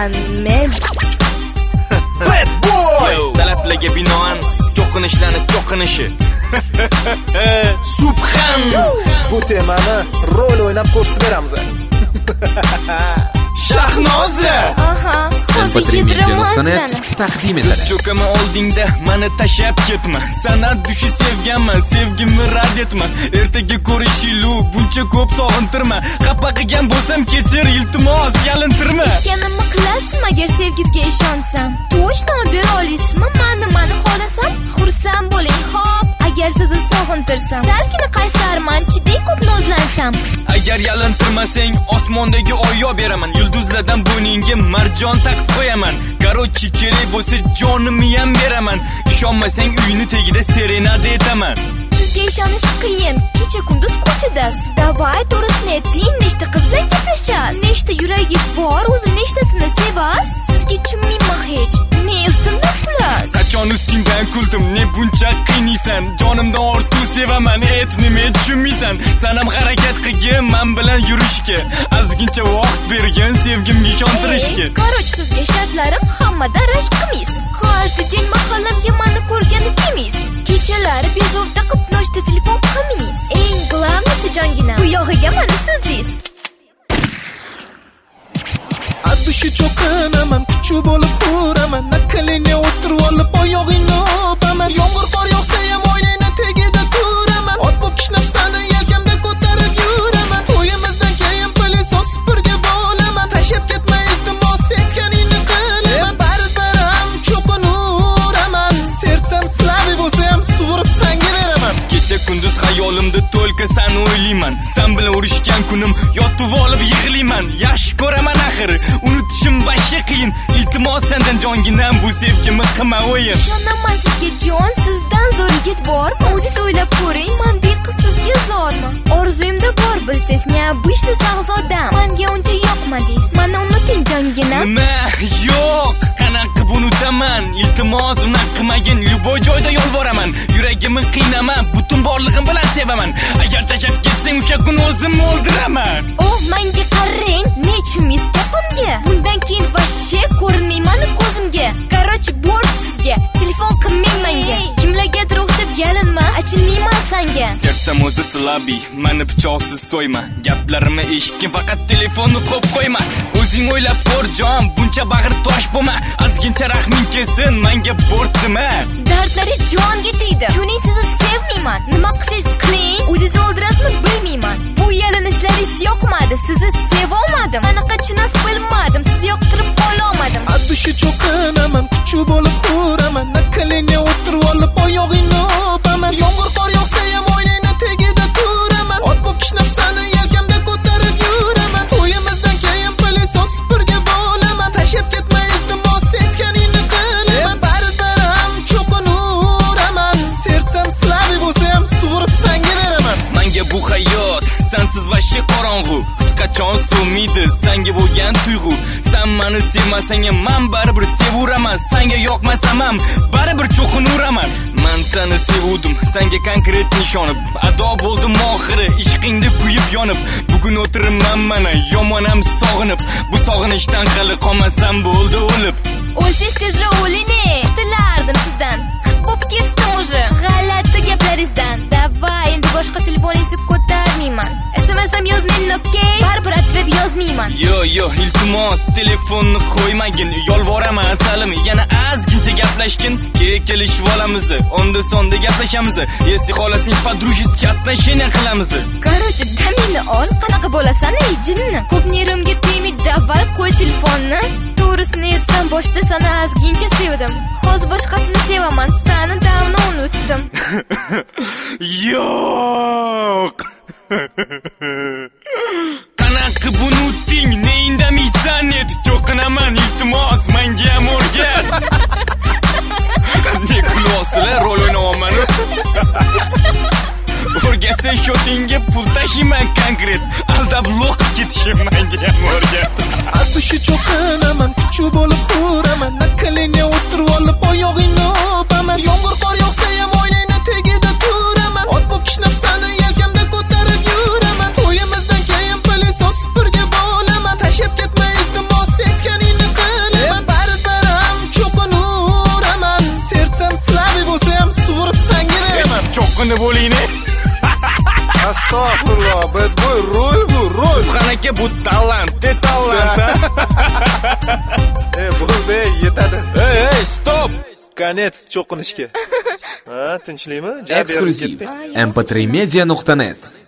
bo'laman men. Bad boy. Talablarga binoan cho'qinishlarni cho'qinishi. Subhan. Bu temani rol o'ynab ko'rsatib beramiz. Shahnoza. Aha, mp3media.net taqdim etadi. Cho'kama oldingda meni tashab ketma. San'at dushi sevganman, sevgimni rad etma. Ertaga ko'rishilu buncha ko'p sog'intirma. Xafa qilgan bo'lsam kechir, iltimos yalintirma. Kenimni qilasizmi agar sevgizga ishonsam? To'shdan bera olasizmi? Mani xohlasam, xursand bo'ling, xo'p. Agar sizni sog'intirsam, salgina qaysarman, chidey ko'p nozlansam. Agar yalintirmasang, osmondagi oy yo beraman. Yulduzlardan bo'yningga marjon taqib qo'yaman. Garochi kerak bo'lsa jonimni ham beraman. Ishonmasang uyini tagida serenada etaman. Sizga ishonish qiyin, kecha kunduz ko'chadasiz. Davay to'g'risini ayting, nechta qiz bilan gaplashasiz? Nechta yuragingiz bor, o'zi nechtasini sevasiz? Sizga tushunmayman hech. Ne ustimda pulasiz? Qachon ustingdan kuldim, ne buncha qiynaysan? Jonimdan ortiq sevaman, nima tushunmaysan? Sen ham harakat qilgin, men bilan yurishga. Azgincha vaqt bergan sevgimga ishontirishga. Qaroch sizga shartlarim hammadan rashqimiz. Каждый день mahallamga meni ko'rgani kimiz. Kechalari bezovta qilib noshta telefon qilamiz. Eng glavnisi jongina, bu yog'iga meni sizliz. Addushi cho'qinaman, kuchi bo'lib uraman. Naqalingga o'tirib olib oyog'ingni o'paman. Yomg'ir qor yog'sa ham oynangni tagida turaman. Ot bo'lib kishnab seni yelkamda ko'tarib yuraman. To'yimizdan keyin pilisos birga bo'laman. Tashab ketma iltimos, aytganingni qilaman. Baribir cho'qinuraman. Sertsam slavi bo'lsa ham sug'urib senga beraman. Kecha kunduz hayolimda to'lka seni o'ylayman. Sen bilan urushgan kunim yotib olib yig'layman. Yaxshi ko'raman axir, unutishim vashya qiyin. Iltimos sendan jonginam, bu sevgimni qilma o'yin. Ishonaman sizga jon, sizdan zo'r yigit bormi? O'zingiz o'ylab ko'ring, mendek qiz sizga zormi? Orzuyimda bor bilsangiz, men obishni shahzodam. Menga uncha yoqmadingiz, meni unuting jonginam. Nima? Yo'q, qanaqa unutaman? Iltimos unaqa qilmagin, yuboy joyda yolvoraman. Yuragimni qiynaman, butun borlig'im bilan sevaman. Agar tashab ketsang, o'sha kun o'zimni o'ldiraman. Oh, menga qarang, nechimiz gapimga? Bundan keyin vashshe ko'rinmayman ko'zimga. Qaroch bor sizga, telefon qilmang menga. Kimlargadir o'xshab yalinma, achinmayman senga. Sersam o'zi slabi, meni pichoqsiz so'yma. Gaplarimni eshitgin, faqat telefonni qo'yib qo'yma. O'zing o'ylab ko'r jon, buncha bag'ir tosh bo'lma. Azgincha rahming kelsin, menga bo'rtdima. Dardlaringiz jonga tegdi. Shuning sizni sevmayman. Nima qilsangiz qiling, o'zingizni o'ldirasizmi bilmayman. Bu yalinishlaringiz yoqmadi, sizni sevolmadim. Qanaqa tushunasiz bilmadim, sizni yoqtirib qololmadim. Addushi cho'qinaman, kuchi bo'lib uraman. Naqalingga o'tirib olib oyog'ingni o'paman. Yomg'ir qor yog'sa ham oynangni tagida turaman. Ot bo'lib kishnab seni yelkamda ko'tarib yuraman. To'yimizdan keyin pilisos birga bo'laman. Tashab ketma iltimos, aytganingni qilaman. Baribir cho'qinuraman. Sertsam slavi bo'lsa ham sug'urib senga beraman. Menga bu hayot sensiz vashshe qorong'u. Hech qachon so'maydi senga bo'lgan tuyg'u. Sen meni sevmasang ham men baribir sevuraman. Senga yoqmasam ham baribir cho'qinuraman. Men seni sevdim, senga konkret nishonib. Ado bo'ldim oxiri, ishqingda kuyib yonib. Bugun o'tiribman mana, yomonam sog'inib. Bu sog'inishdan hali qolmasam bo'ldi o'lib. O'lsangiz tezroq o'ling, tilardim sizdan. Bo'p ketdim уже, g'alati gaplaringizdan. Davay, endi boshqa telefoningizni ko'tarmayman. SMS ham yozmang, okey? Baribir atvet yozmayman. Yo, iltimos, telefonni qo'ymagin. Yolvoraman asalim, yana azgincha gaplashgin. Kelishib olamiz, onda sonda gaplashamiz. Esi xolasing podrujiskiy отношения qilamiz. Qarochi, damingni ol, qanaqa bo'lasan, ey jinni? Ko'p nerimga tegmay, davay qo'y telefonni. To'g'risini aytsam, boshda seni azgincha sevdim. Hozir boshqasini sevaman, seni davno unutdim. Yo'q. Qanaqa unuting, ne indamaysan edi? Cho'qinaman, iltimos, menga ham o'rgat. Ne kulyapsizlar, rol o'ynayapman. O'rgatsa shotingga pul tashiyman konkret. Aldab loqib ketishim menga ham o'rgat. Addushi cho'qinaman, kuchi bo'lib uraman. Naqalingga o'tirib olib oyog'ingni o'paman. Yomg'ir qor yog'sa ham oynangni tagida turaman. Ot bo'lib kishnab seni yelkamda ko'tarib yuraman. To'yimizdan keyin pilisos birga bo'laman. Tashab ketma iltimos, aytganingni qilaman. minib olayni. Astagfirullah, bu rol. Subhan aka, bu tallant. Bo'ldi, yetadi. Ey, stop. Konets cho'qinishga. Ha, tinchlikmi? Eksklyuziv mp3media.net